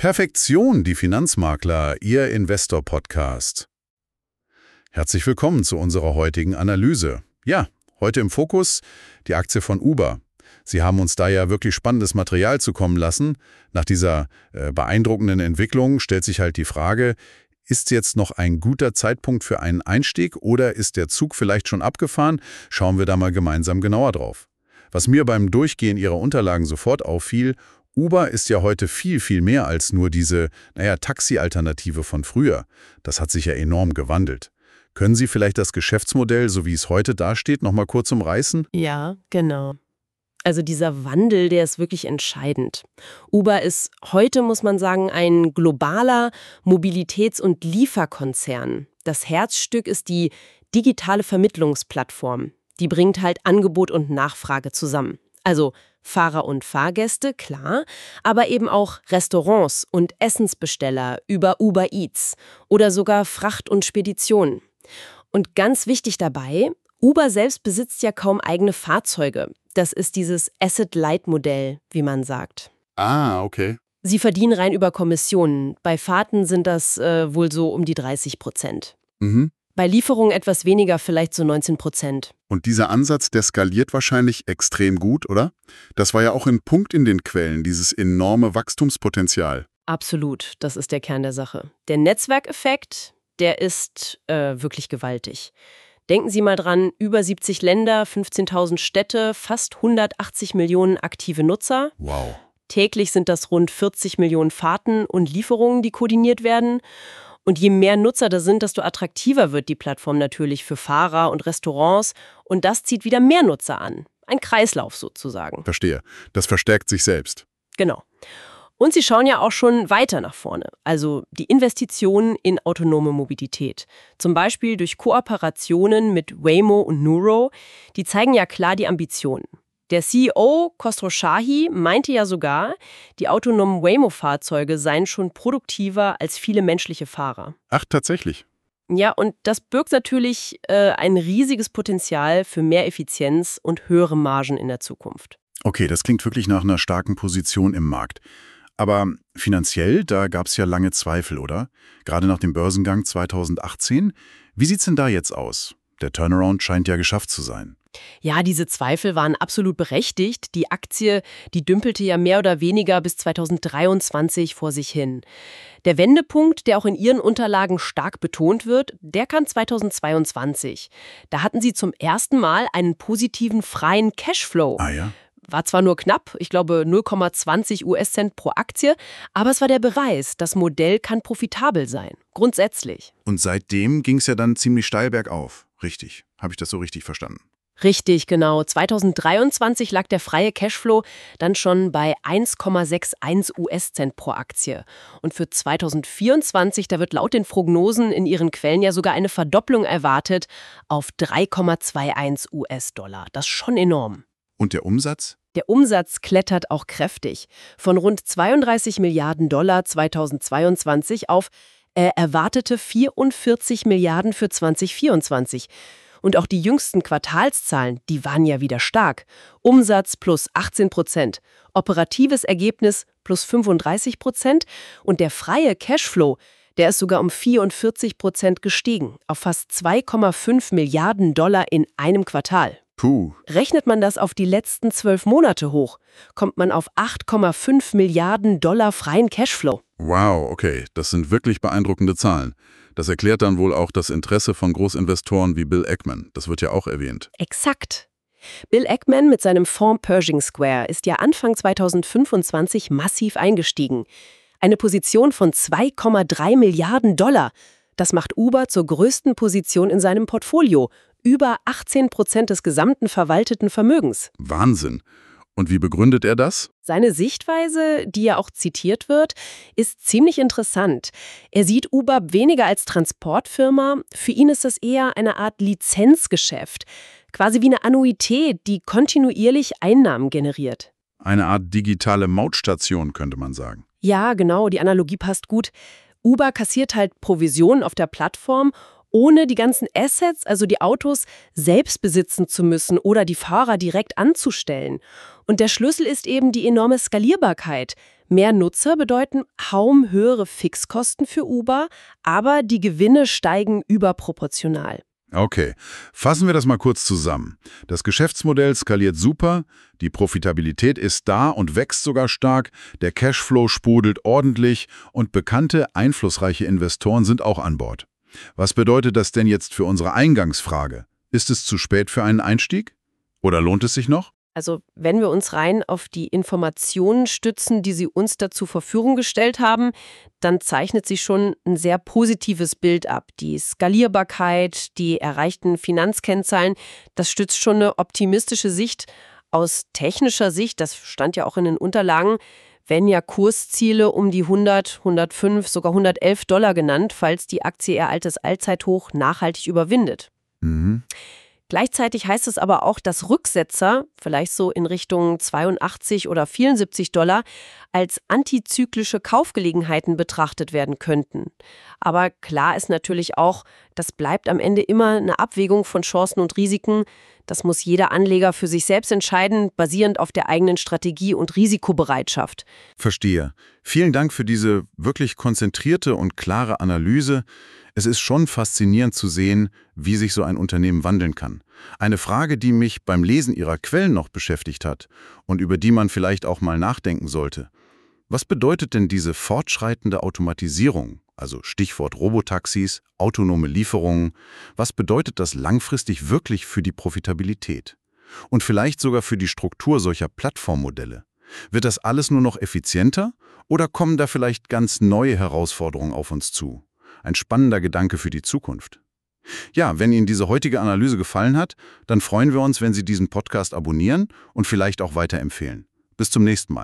Perfektion, die Finanzmakler, Ihr Investor-Podcast. Herzlich willkommen zu unserer heutigen Analyse. Ja, heute im Fokus die Aktie von Uber. Sie haben uns da ja wirklich spannendes Material zukommen lassen. Nach dieser beeindruckenden Entwicklung stellt sich halt die Frage, ist jetzt noch ein guter Zeitpunkt für einen Einstieg oder ist der Zug vielleicht schon abgefahren? Schauen wir da mal gemeinsam genauer drauf. Was mir beim Durchgehen Ihrer Unterlagen sofort auffiel: Uber ist ja heute viel, viel mehr als nur diese, Taxi-Alternative von früher. Das hat sich ja enorm gewandelt. Können Sie vielleicht das Geschäftsmodell, so wie es heute dasteht, noch mal kurz umreißen? Ja, genau. Also dieser Wandel, der ist wirklich entscheidend. Uber ist heute, muss man sagen, ein globaler Mobilitäts- und Lieferkonzern. Das Herzstück ist die digitale Vermittlungsplattform. Die bringt halt Angebot und Nachfrage zusammen. Also Fahrer und Fahrgäste, klar, aber eben auch Restaurants und Essensbesteller über Uber Eats oder sogar Fracht und Speditionen. Und ganz wichtig dabei: Uber selbst besitzt ja kaum eigene Fahrzeuge. Das ist dieses Asset-Light-Modell, wie man sagt. Ah, okay. Sie verdienen rein über Kommissionen. Bei Fahrten sind das wohl so um die 30%. Mhm. Bei Lieferungen etwas weniger, vielleicht so 19%. Und dieser Ansatz, der skaliert wahrscheinlich extrem gut, oder? Das war ja auch ein Punkt in den Quellen, dieses enorme Wachstumspotenzial. Absolut, das ist der Kern der Sache. Der Netzwerkeffekt, der ist wirklich gewaltig. Denken Sie mal dran, über 70 Länder, 15.000 Städte, fast 180 Millionen aktive Nutzer. Wow. Täglich sind das rund 40 Millionen Fahrten und Lieferungen, die koordiniert werden. Und je mehr Nutzer da sind, desto attraktiver wird die Plattform natürlich für Fahrer und Restaurants. Und das zieht wieder mehr Nutzer an. Ein Kreislauf sozusagen. Verstehe. Das verstärkt sich selbst. Genau. Und sie schauen ja auch schon weiter nach vorne. Also die Investitionen in autonome Mobilität. Zum Beispiel durch Kooperationen mit Waymo und Nuro. Die zeigen ja klar die Ambitionen. Der CEO Khosrow Shahi meinte ja sogar, die autonomen Waymo-Fahrzeuge seien schon produktiver als viele menschliche Fahrer. Ach, tatsächlich. Ja, und das birgt natürlich ein riesiges Potenzial für mehr Effizienz und höhere Margen in der Zukunft. Okay, das klingt wirklich nach einer starken Position im Markt. Aber finanziell, da gab es ja lange Zweifel, oder? Gerade nach dem Börsengang 2018. Wie sieht's denn da jetzt aus? Der Turnaround scheint ja geschafft zu sein. Ja, diese Zweifel waren absolut berechtigt. Die Aktie, die dümpelte ja mehr oder weniger bis 2023 vor sich hin. Der Wendepunkt, der auch in Ihren Unterlagen stark betont wird, der kam 2022. Da hatten Sie zum ersten Mal einen positiven freien Cashflow. Ah ja? War zwar nur knapp, ich glaube 0,20 US-Cent pro Aktie, aber es war der Beweis, das Modell kann profitabel sein, grundsätzlich. Und seitdem ging es ja dann ziemlich steil bergauf. Richtig. Habe ich das so richtig verstanden? Richtig, genau. 2023 lag der freie Cashflow dann schon bei 1,61 US-Cent pro Aktie. Und für 2024, da wird laut den Prognosen in Ihren Quellen ja sogar eine Verdopplung erwartet auf 3,21 US-Dollar. Das ist schon enorm. Und der Umsatz? Der Umsatz klettert auch kräftig. Von rund 32 Milliarden Dollar 2022 auf erwartete 44 Milliarden für 2024. Und auch die jüngsten Quartalszahlen, die waren ja wieder stark. Umsatz plus 18%, operatives Ergebnis plus 35% und der freie Cashflow, der ist sogar um 44% gestiegen, auf fast 2,5 Milliarden Dollar in einem Quartal. Puh. Rechnet man das auf die letzten 12 Monate hoch, kommt man auf 8,5 Milliarden Dollar freien Cashflow. Wow, okay, das sind wirklich beeindruckende Zahlen. Das erklärt dann wohl auch das Interesse von Großinvestoren wie Bill Ackman. Das wird ja auch erwähnt. Exakt. Bill Ackman mit seinem Fonds Pershing Square ist ja Anfang 2025 massiv eingestiegen. Eine Position von 2,3 Milliarden Dollar. Das macht Uber zur größten Position in seinem Portfolio. Über 18% des gesamten verwalteten Vermögens. Wahnsinn. Und wie begründet er das? Seine Sichtweise, die ja auch zitiert wird, ist ziemlich interessant. Er sieht Uber weniger als Transportfirma, für ihn ist das eher eine Art Lizenzgeschäft. Quasi wie eine Annuität, die kontinuierlich Einnahmen generiert. Eine Art digitale Mautstation, könnte man sagen. Ja, genau, die Analogie passt gut. Uber kassiert halt Provisionen auf der Plattform ohne die ganzen Assets, also die Autos, selbst besitzen zu müssen oder die Fahrer direkt anzustellen. Und der Schlüssel ist eben die enorme Skalierbarkeit. Mehr Nutzer bedeuten kaum höhere Fixkosten für Uber, aber die Gewinne steigen überproportional. Okay, fassen wir das mal kurz zusammen. Das Geschäftsmodell skaliert super, die Profitabilität ist da und wächst sogar stark, der Cashflow sprudelt ordentlich und bekannte, einflussreiche Investoren sind auch an Bord. Was bedeutet das denn jetzt für unsere Eingangsfrage? Ist es zu spät für einen Einstieg? Oder lohnt es sich noch? Also wenn wir uns rein auf die Informationen stützen, die Sie uns da zur Verfügung gestellt haben, dann zeichnet sich schon ein sehr positives Bild ab. Die Skalierbarkeit, die erreichten Finanzkennzahlen, das stützt schon eine optimistische Sicht. Aus technischer Sicht, das stand ja auch in den Unterlagen, werden ja Kursziele um die 100, 105, sogar $111 genannt, falls die Aktie ihr altes Allzeithoch nachhaltig überwindet. Mhm. Gleichzeitig heißt es aber auch, dass Rücksetzer, vielleicht so in Richtung 82 oder $74, als antizyklische Kaufgelegenheiten betrachtet werden könnten. Aber klar ist natürlich auch, das bleibt am Ende immer eine Abwägung von Chancen und Risiken. Das muss jeder Anleger für sich selbst entscheiden, basierend auf der eigenen Strategie und Risikobereitschaft. Verstehe. Vielen Dank für diese wirklich konzentrierte und klare Analyse. Es ist schon faszinierend zu sehen, wie sich so ein Unternehmen wandeln kann. Eine Frage, die mich beim Lesen Ihrer Quellen noch beschäftigt hat und über die man vielleicht auch mal nachdenken sollte. Was bedeutet denn diese fortschreitende Automatisierung, also Stichwort Robotaxis, autonome Lieferungen, was bedeutet das langfristig wirklich für die Profitabilität? Und vielleicht sogar für die Struktur solcher Plattformmodelle? Wird das alles nur noch effizienter oder kommen da vielleicht ganz neue Herausforderungen auf uns zu? Ein spannender Gedanke für die Zukunft. Ja, wenn Ihnen diese heutige Analyse gefallen hat, dann freuen wir uns, wenn Sie diesen Podcast abonnieren und vielleicht auch weiterempfehlen. Bis zum nächsten Mal.